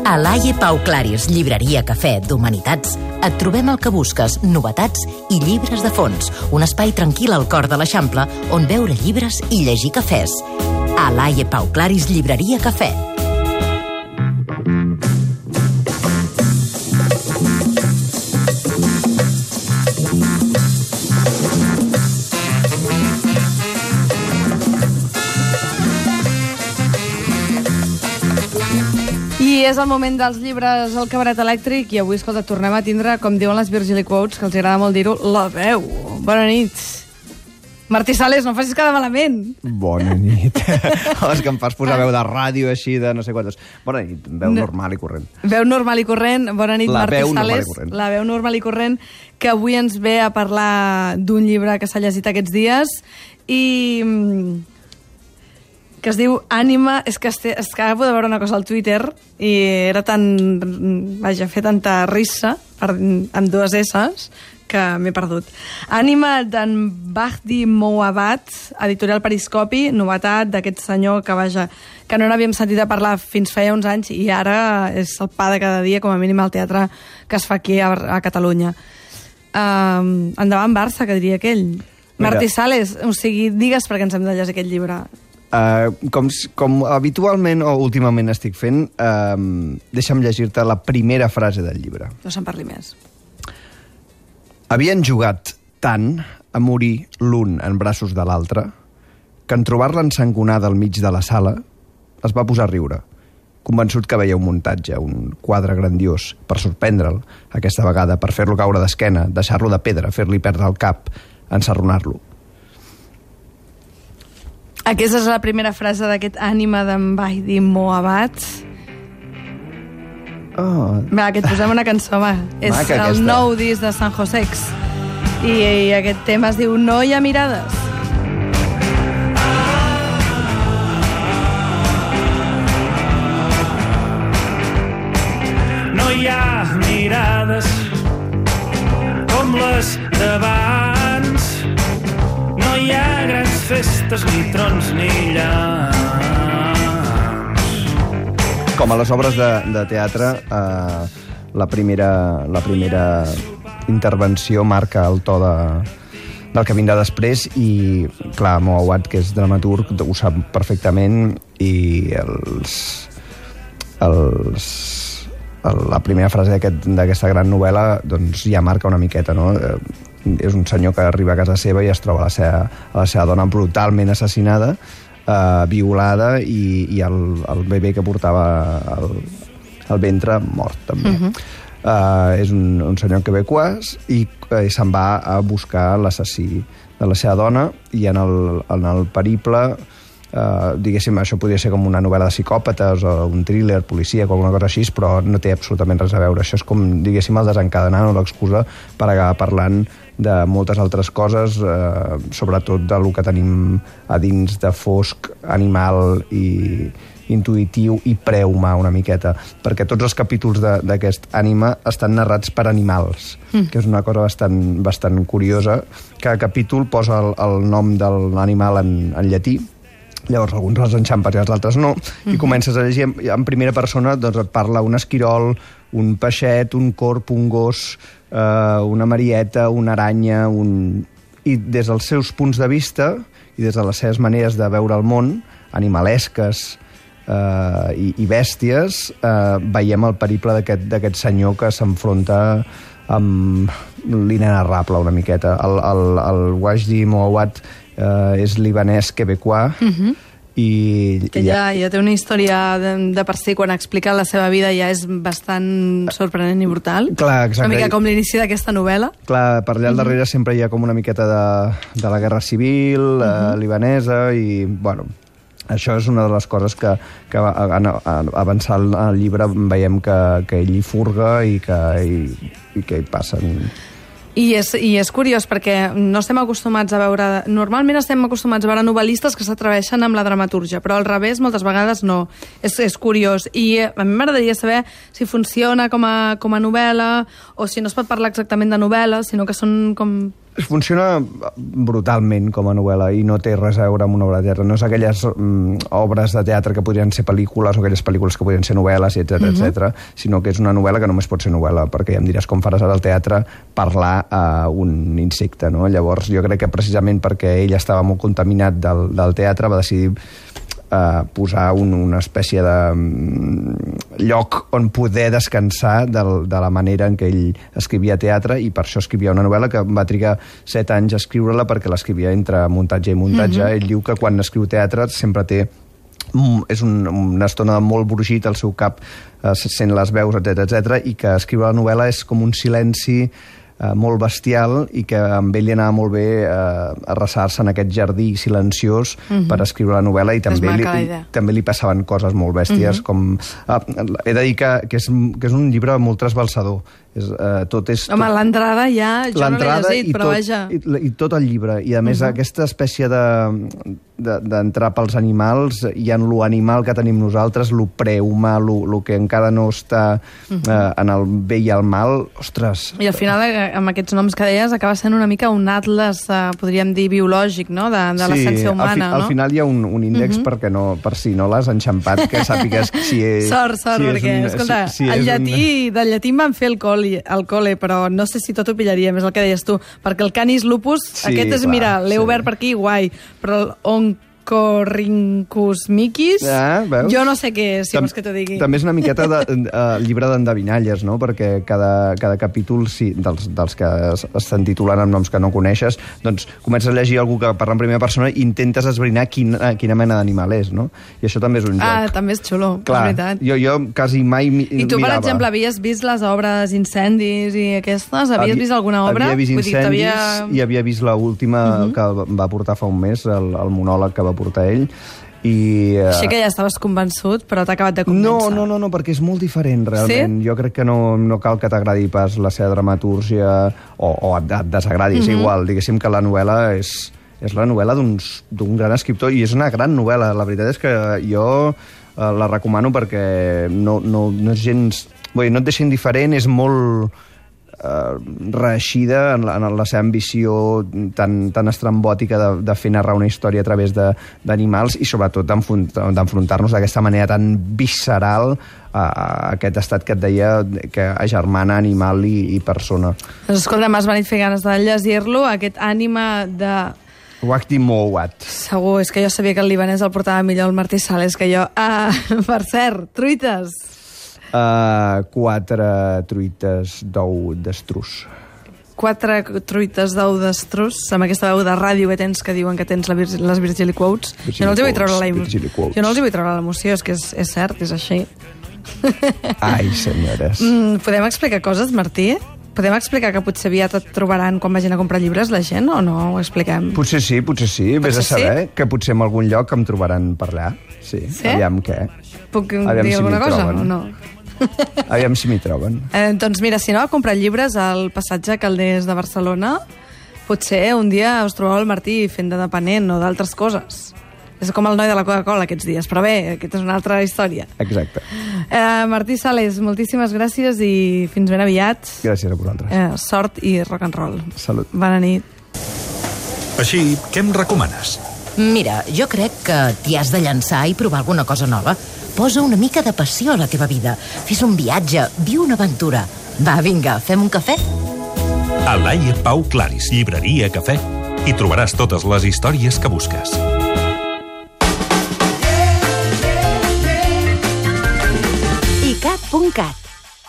A l'Aie Pau Claris, llibreria, cafè, d'humanitats, et trobem el que busques, novetats i llibres de fons. Un espai tranquil al cor de l'Eixample on beure llibres i llegir cafès. A l'Aie Pau Claris, llibreria, cafè. I és el moment dels llibres al Cabaret Elèctric i avui, escolta, tornem a tindre, com diuen les Virgili Quotes, que els agrada molt dir-ho, la veu. Bona nit. Martí Sales, no facis quedar malament. Bona nit. És que em fas posar veu de ràdio així de no sé quantos. Bona nit, veu normal i corrent. Veu normal i corrent. Bona nit, Martí Sales. La veu normal i corrent, que avui ens ve a parlar d'un llibre que s'ha llegit aquests dies i que es diu Ànima. És que acabo de veure una cosa al Twitter i era tan... Vaja, fer tanta rissa amb dues S's que m'he perdut. Ànima d'en Mahdi Mouawad, editorial Periscopi, novetat d'aquest senyor que, vaja, que no n'havíem sentit a parlar fins feia uns anys i ara és el pa de cada dia, com a mínim al teatre que es fa aquí a Catalunya. Endavant Barça, que diria aquell. Martí Sales, o sigui, digues per què ens hem de llegir aquest llibre. Com habitualment o últimament estic fent, deixa'm llegir-te la primera frase del llibre. No se'n parli més. Havien jugat tant a morir l'un en braços de l'altre que en trobar-la ensangonada al mig de la sala es va posar a riure, convençut que veia un muntatge, un quadre grandiós, per sorprendre'l, aquesta vegada, per fer-lo caure d'esquena, deixar-lo de pedra, fer-li perdre el cap, ensarronar-lo. Aquesta és la primera frase d'aquest Ànima d'en Mahdi Mouawad. Va, que et posem una cançó, va. És el nou disc de San Josex. I aquest tema es diu No hi ha mirades. No hi ha mirades com les d'abans. No hi ha grans festes, ni trons, ni llamps. Com a les obres de teatre, la primera intervenció marca el to del que vindrà després i, clar, Mouawad, que és dramaturg, ho sap perfectament i la primera frase d'aquesta gran novel·la doncs ja marca una miqueta, no? És un senyor que arriba a casa seva i es troba a la seva dona brutalment assassinada, violada i el bebè que portava al ventre mort també. És un senyor quebecois i se'n va a buscar l'assassí de la seva dona i en el periple, diguéssim, això podria ser com una novel·la de psicòpates o un thriller policíac o alguna cosa així, però no té absolutament res a veure. Això és com, diguéssim, el desencadenant o l'excusa per acabar parlant de moltes altres coses, sobretot del que tenim a dins de fosc, animal i intuïtiu i prehumà una miqueta, perquè tots els capítols d'aquest Ànima estan narrats per animals, que és una cosa bastant curiosa. Cada capítol posa el nom de l'animal en llatí, llavors alguns els enxampes i els altres no, i comences a llegir en primera persona, doncs et parla un esquirol, un peixet, un corb, un gos, una marieta, una aranya, i des dels seus punts de vista i des de les seves maneres de veure el món, animalesques i bèsties, veiem el periple d'aquest senyor que s'enfronta amb l'inenarrable una miqueta. El Mahdi Mouawad és libanès quebecois i que ja té una història de per si, quan explica la seva vida ja és bastant sorprenent i brutal. Clar, exacte. Una mica com l'inici d'aquesta novel·la. Clar, per allà al darrere sempre hi ha com una miqueta de la guerra civil libanesa i, bueno, això és una de les coses que avançant el llibre veiem que ell hi furga i que hi passen. I és curiós perquè no estem acostumats a veure... Normalment estem acostumats a veure novel·listes que s'atreveixen amb la dramatúrgia, però al revés moltes vegades no. És curiós. I a mi m'agradaria saber si funciona com a novel·la o si no es pot parlar exactament de novel·la, sinó que són com Funciona brutalment com a novel·la i no té res a veure amb una obra de teatre. No és aquelles obres de teatre que podrien ser pel·lícules o aquelles pel·lícules que podrien ser novel·les, etc, sinó que és una novel·la que només pot ser novel·la, perquè ja em diràs com faràs ara al teatre parlar a un insecte, no? Llavors jo crec que precisament perquè ell estava molt contaminat del teatre va decidir posar una espècie de lloc on poder descansar de la manera en què ell escrivia teatre, i per això escrivia una novel·la que va trigar 7 anys a escriure-la, perquè l'escrivia entre muntatge i muntatge. Ell diu que quan escriu teatre sempre té és una estona molt brugit al seu cap, sent les veus, etc, i que escriure la novel·la és com un silenci molt bestial, i que amb ell li anava molt bé arrasar-se en aquest jardí silenciós per escriure la novel·la, i també li passaven coses molt bèsties, com... he de dir que és un llibre molt trasbalsador. Home, l'entrada ja, jo no l'he llegit, però vaja... I tot el llibre, i a més aquesta espècie d'entrar pels animals, i en lo animal que tenim nosaltres, lo prehumà, lo que encara no està en el bé i el mal, ostres... I al final, amb aquests noms que deies, acaba sent una mica un atles, podríem dir, biològic, no?, de l'essència humana, no? Al final hi ha un índex per si no l'has enxampat, que sàpigues si és... Sort, perquè, escolta, del llatí em van fer al col·le, però no sé si tot ho pillaríem, és el que deies tu, perquè el canis lupus, aquest és, mira, l'he obert per aquí, guai, però el Oncorhynchus micis, jo no sé què és, si vols que t'ho digui. També és una miqueta llibre d'endevinalles, no?, perquè cada capítol, dels que s'entitulen amb noms que no coneixes, doncs comences a llegir algú que parla en primera persona i intentes esbrinar quina mena d'animal és, no? I això també és un joc. També és xulo, clar, és veritat. Jo quasi mai mirava. I tu, per exemple, havies vist les obres Incendis i aquestes? Havies vist alguna obra? Havia vist Incendis i havia vist l'última que va portar fa un mes, el monòleg que va portar ell. Així que ja estaves convençut, però t'ha acabat de convèncer. No, perquè és molt diferent, realment. Sí? Jo crec que no cal que t'agradi pas la seva dramatúrgia o et desagradi, és igual. Diguéssim que la novel·la és la novel·la d'un gran escriptor, i és una gran novel·la. La veritat és que jo la recomano perquè no és gens... no et deixa indiferent, és molt... reeixida en la seva ambició tan estrambòtica de fer narrar una història a través d'animals, i sobretot d'enfrontar-nos d'aquesta manera tan visceral a aquest estat que et deia que agermana animal i persona. Doncs escolta, m'has venit fer ganes de llegir-lo, aquest ànima de... Wachdi Mowat. Segur, és que jo sabia que el libanès el portava millor el Martí Sales que jo. Per cert, truites. 4 truites d'ou d'estruç. 4 truites d'ou d'estruç, amb aquesta veu de ràdio que tens, que diuen que tens les Virgili Quotes. Jo no els hi vull treure l'emoció, és que és cert, és així. Ai, senyores. Podem explicar coses, Martí? Podem explicar que potser aviat et trobaran quan vagin a comprar llibres la gent, o no ho expliquem? Potser sí. Vés a saber que potser en algun lloc em trobaran per allà. Sí? Aviam què. Puc dir alguna cosa o no? Aviam si m'hi troben. Doncs mira, si no, a comprar llibres al passatge Calders de Barcelona, potser un dia us trobeu el Martí fent de dependent o d'altres coses. És com el noi de la Coca-Cola aquests dies, però bé, aquesta és una altra història. Exacte. Martí Sales, moltíssimes gràcies i fins ben aviat. Gràcies a vosaltres. Sort i rock and roll. Salut. Bona nit. Així, què em recomanes? Mira, jo crec que t'hi has de llançar i provar alguna cosa nova. Posa una mica de passió a la teva vida. Fes un viatge, viu una aventura. Va, vinga, fem un cafè? A Laia Pau Claris, llibreria Cafè, hi trobaràs totes les històries que busques. ICAT.cat